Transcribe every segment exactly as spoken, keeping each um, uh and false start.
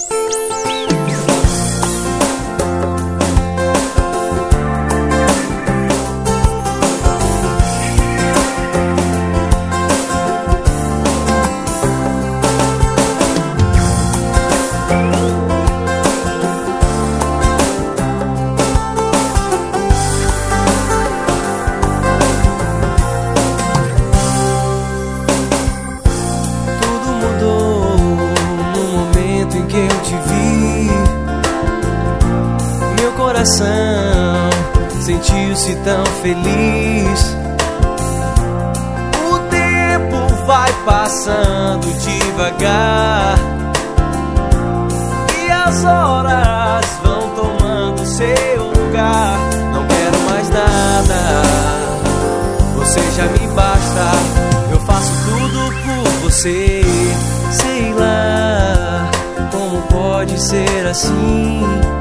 Sentiu-se tão feliz. O tempo vai passando devagar e as horas vão tomando seu lugar. Não quero mais nada, você já me basta. Eu faço tudo por você. Sei lá como pode ser assim.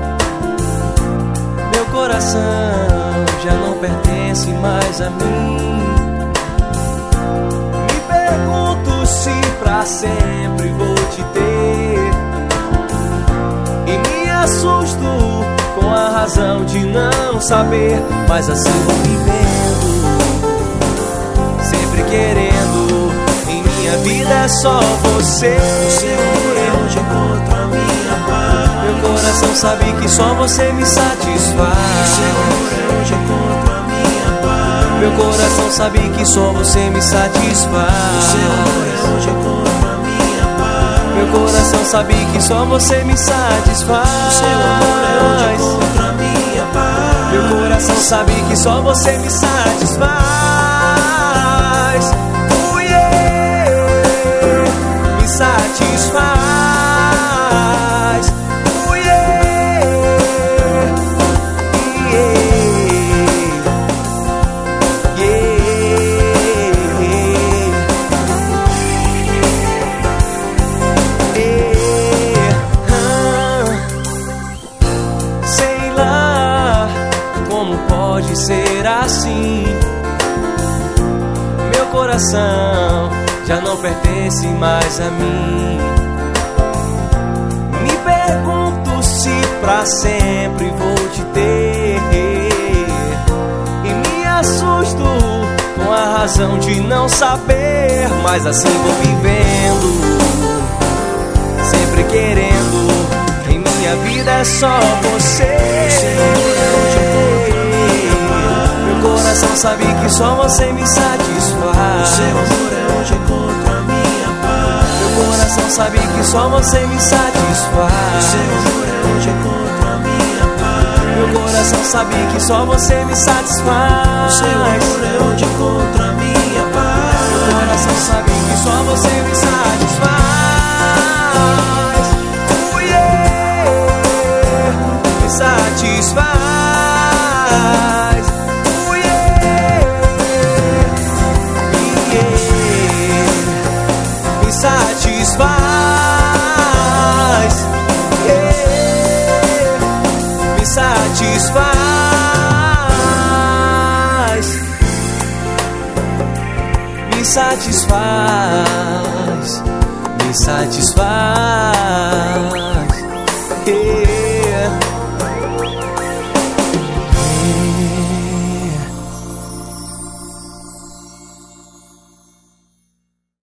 Meu coração já não pertence mais a mim. Me pergunto se pra sempre vou te ter, e me assusto com a razão de não saber. Mas assim vou vivendo, sempre querendo. Em minha vida é só você. Você é onde encontro a minha paz. Meu coração sabe que só você me satisfaz. Seu amor é onde encontro a minha paz. Meu coração sabe que só você me satisfaz. Seu amor é onde encontro a minha paz. Meu coração sabe que só você me satisfaz. Seu amor é onde encontro a minha paz. Meu coração sabe que só você me satisfaz. Oh yeah, me satisfaz. Ser assim, meu coração já não pertence mais a mim. Me pergunto se pra sempre vou te ter, e me assusto com a razão de não saber. Mas assim vou vivendo, sempre querendo. Em minha vida é só você. Meu coração sabe que só você me satisfaz. Seu amor é onde encontro a minha paz. Meu coração sabe que só você me satisfaz. Seu amor é onde encontro a minha paz. Meu coração sabe que só você me satisfaz. Seu amor é onde encontro a minha paz. Meu coração sabe que só você me satisfaz. Oh yeah, me satisfaz. Satisfaz, yeah, me satisfaz, me satisfaz, me satisfaz.